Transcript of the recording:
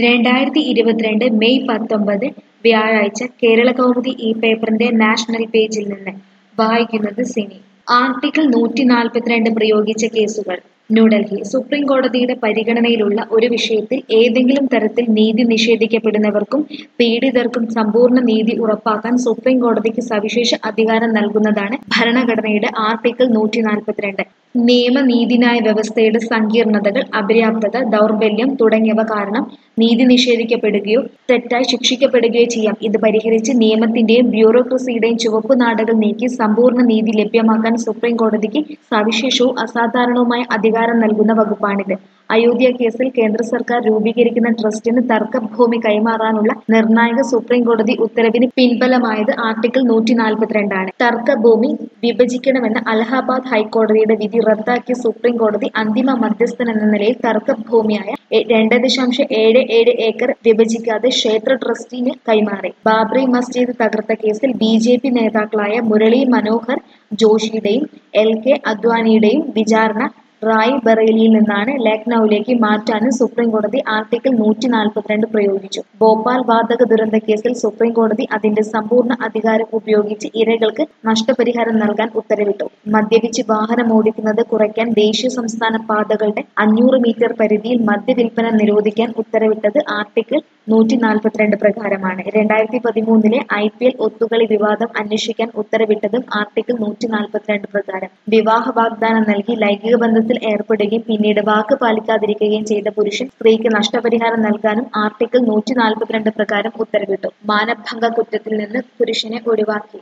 2022 May 19 വ്യാഴാഴ്ച കേരളകൗമുദി ഈ പേപ്പറിന്റെ നാഷണൽ പേജിൽ നിന്ന് വായിക്കുന്നത് സിനി. ആർട്ടിക്കിൾ 142 പ്രയോഗിച്ച കേസുകൾ. ന്യൂഡൽഹി സുപ്രീം കോടതിയുടെ പരിഗണനയിലുള്ള ഒരു വിഷയത്തിൽ ഏതെങ്കിലും തരത്തിൽ നീതി നിഷേധിക്കപ്പെടുന്നവർക്കും പീഡിതർക്കും സമ്പൂർണ്ണ നീതി ഉറപ്പാക്കാൻ സുപ്രീം കോടതിക്ക് സവിശേഷ അധികാരം നൽകുന്നതാണ് ഭരണഘടനയുടെ ആർട്ടിക്കിൾ 142. നിയമ നീതിന്യായ വ്യവസ്ഥയുടെ സങ്കീർണതകൾ, അപര്യാപ്തത, ദൗർബല്യം തുടങ്ങിയവ കാരണം നീതി നിഷേധിക്കപ്പെടുകയോ തെറ്റായി ശിക്ഷിക്കപ്പെടുകയോ ചെയ്യാം. ഇത് പരിഹരിച്ച് നിയമത്തിന്റെയും ബ്യൂറോക്രസിയുടെയും ചുവപ്പുനാടകൾ നീക്കി സമ്പൂർണ്ണ നീതി ലഭ്യമാക്കാൻ സുപ്രീം കോടതിക്ക് സവിശേഷവും അസാധാരണവുമായ അധികാരം നൽകുന്ന വകുപ്പാണിത്. അയോധ്യ കേസിൽ കേന്ദ്ര സർക്കാർ രൂപീകരിക്കുന്ന ട്രസ്റ്റിന് തർക്കഭൂമി കൈമാറാനുള്ള നിർണായക സുപ്രീം കോടതി ഉത്തരവിന് പിൻബലമായത് ആർട്ടിക്കിൾ 142 ആണ്. തർക്കഭൂമി വിഭജിക്കണമെന്ന അലഹബാദ് ഹൈക്കോടതിയുടെ വിധി റദ്ദാക്കിയ സുപ്രീം കോടതി അന്തിമ മധ്യസ്ഥൻ എന്ന നിലയിൽ തർക്കഭൂമിയായ 2.77 ഏക്കർ വിഭജിക്കാതെ ക്ഷേത്ര ട്രസ്റ്റിന് കൈമാറി. ബാബറി മസ്ജിദ് തകർത്ത കേസിൽ BJP നേതാക്കളായ മുരളി മനോഹർ ജോഷിയുടെയും LK അദ്വാനിയുടെയും വിചാരണ റായ് ബറേലിയിൽ നിന്നാണ് ലക്നൌവിലേക്ക് മാറ്റാനും സുപ്രീം കോടതി ആർട്ടിക്കിൾ 142 പ്രയോഗിച്ചു. ഭോപ്പാൽ വാതക ദുരന്ത കേസിൽ സുപ്രീം കോടതി അതിന്റെ സമ്പൂർണ്ണ അധികാരം ഉപയോഗിച്ച് ഇരകൾക്ക് നഷ്ടപരിഹാരം നൽകാൻ ഉത്തരവിട്ടു. മദ്യപിച്ച് വാഹനമോടിക്കുന്നത് കുറയ്ക്കാൻ ദേശീയ സംസ്ഥാന പാതകളുടെ 500 മീറ്റർ പരിധിയിൽ മദ്യവിൽപ്പന നിരോധിക്കാൻ ഉത്തരവിട്ടത് ആർട്ടിക്കിൾ 142 പ്രകാരമാണ്. 2013 IPL ഒത്തുകളി വിവാദം അന്വേഷിക്കാൻ ഉത്തരവിട്ടതും ആർട്ടിക്കിൾ 142 പ്രകാരം. വിവാഹ വാഗ്ദാനം നൽകി ലൈംഗിക ബന്ധത്തിൽ ഏർപ്പെടുകയും പിന്നീട് വാക്ക് പാലിക്കാതിരിക്കുകയും ചെയ്ത പുരുഷൻ സ്ത്രീക്ക് നഷ്ടപരിഹാരം നൽകാനും ആർട്ടിക്കിൾ 142 പ്രകാരം ഉത്തരവിട്ടു. മാനഭംഗ കുറ്റത്തിൽ നിന്ന് പുരുഷനെ ഒഴിവാക്കി.